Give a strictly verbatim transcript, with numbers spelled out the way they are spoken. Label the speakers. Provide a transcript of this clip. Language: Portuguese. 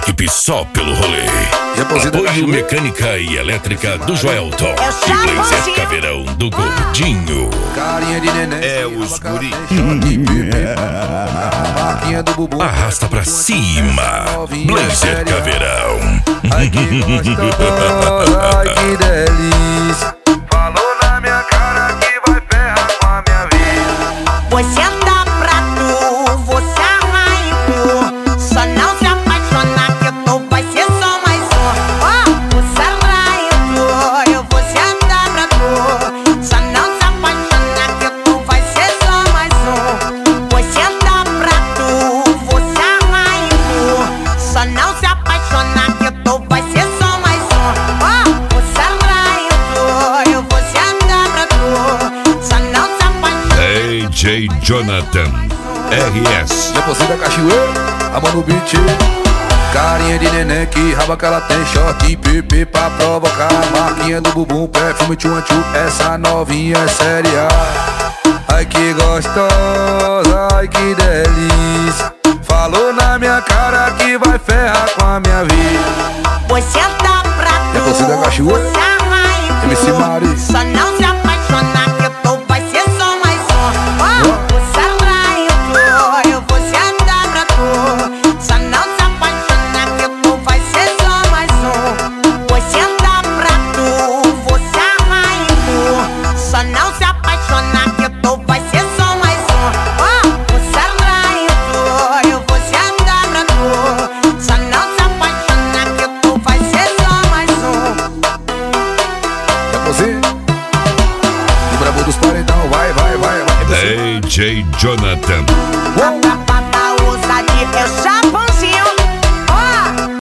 Speaker 1: equipe só pelo rolê. Apoio mecânica e elétrica do Joelton. E Blazer Caveirão do Gordinho. É os guri. Arrasta pra cima. Blazer Caveirão.
Speaker 2: Ai que gostosa, ai que delícia. Falou na minha cara que vai ferrar com a minha vida.
Speaker 3: Você anda pra tu, você arranhou. Só não se apaixona que tu vai ser só mais um. Oh, você arranhou, eu vou se andar pra tu. Só não se apaixona que tu vai ser só mais um. Você anda pra tu, você arranhou. Só não se apaixona que tu vai ser só mais um. Oh, você arranhou, eu vou se andar pra tu. Só não se apaixona.
Speaker 1: D J Jonathan R S.
Speaker 2: Depois da cachoeira, a mão no beat. Carinha de neném que raba que ela tem. Short e pp pra provocar. Marquinha do bumbum, perfume tchuanchu. Essa novinha é séria. Ai que gostosa, ai que delícia. Falou na minha cara que vai ferrar com a minha vida.
Speaker 3: Você anda pra tu,
Speaker 2: Depois da cachoeira.
Speaker 3: você